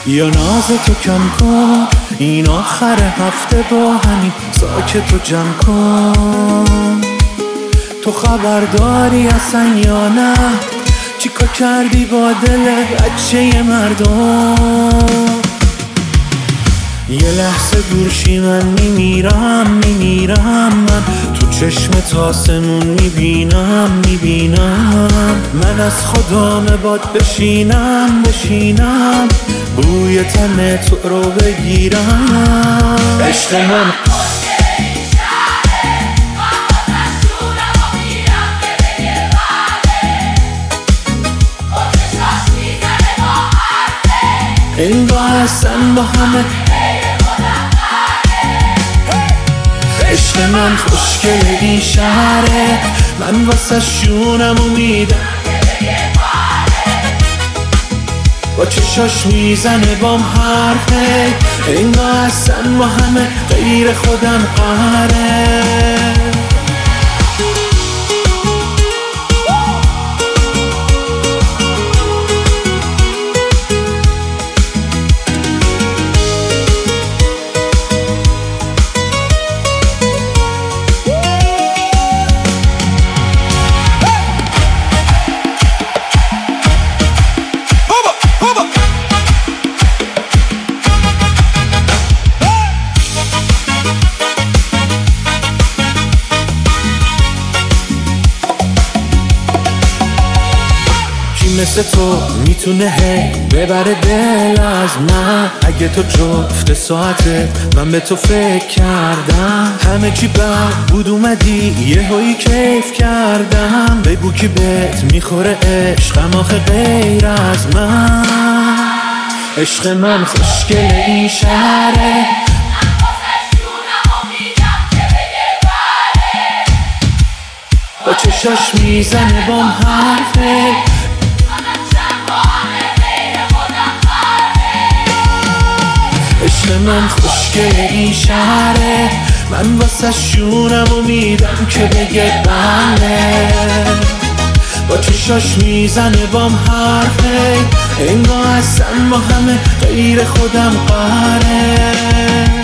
یا ناز تو کم کن، این آخر هفته با همین ساکت و جمع کن. تو خبرداری اصلا یا نه چیکار کردی با دل بچه مردم؟ یه لحظه دورشی من میمیرم من تو چشم تاسمون میبینم من از خدام باد بشینم بوی تن تو رو بگیرم. عشق من انگاه هستن با همه، عشق من خوشگل این شهره، من واسه شونم میدم با چشاش میزنه بام حرفه. انگاه هستن با همه غیر خودم قهره. مثل تو میتونه ببره دل از من. اگه تو جفت ساعته من به تو فکر کردم، همه چی بد بود اومدی یه هایی کیف کردم. بگو کی بهت میخوره عشقم آخه غیر از من. عشق من خوشگل این شهره، با چشاش میزنه بام حرفه. عشق من خوشگل این شهره، من واسه شونم میدم که بگه بله. با چشاش میزنه بام حرفه، انگاه اصلا با همه غیر خودم قهره.